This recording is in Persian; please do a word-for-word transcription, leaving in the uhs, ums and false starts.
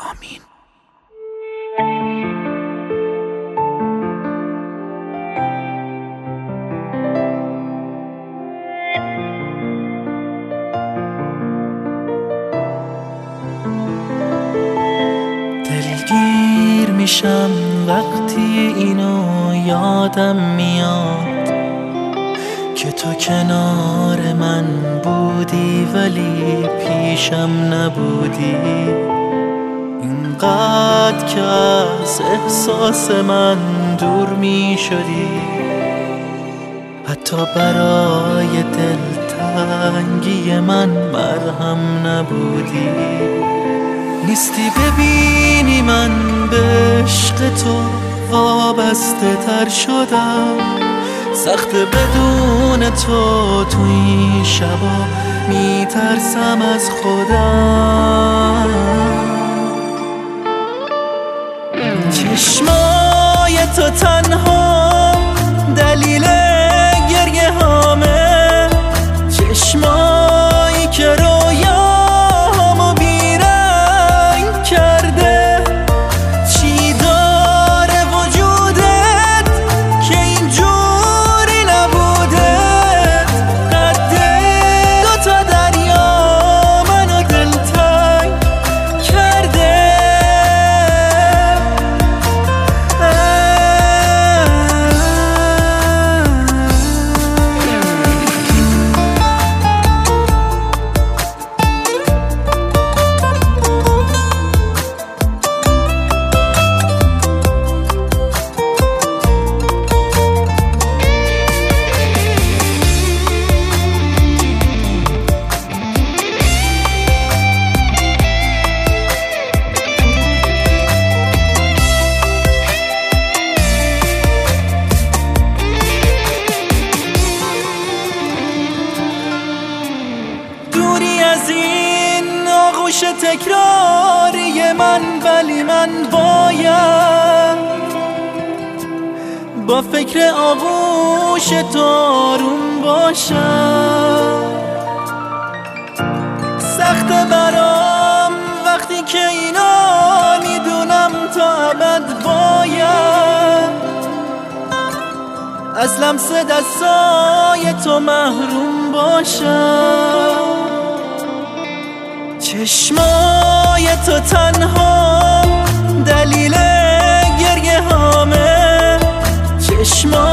آمین. دلگیر میشم وقتی اینو یادم میاد که تو کنار من بودی ولی پیشم نبودی. اینقدر که از احساس من دور می شدی، حتی برای دلتنگی من مرهم نبودی. نیستی ببینی من به عشق تو وابسته تر شدم، سخت بدون تو تو این شبا میترسم از خودم. چشمای تو تنها دلیل گریه هامه، چشمایی که رویامو بیرنگ کرده. چی داره وجودت که اینجوری نبودت؟ قد دوتا دریا منو دلتنگ کرده. از این آغوش تکراری من، ولی من باید با فکر آغوش تو آروم باشم. سخت برام وقتی که اینا میدونم تا ابد باید از لمس دستای تو محروم باشم. چشمای تو تنها دلیل گریه هامه، چشمای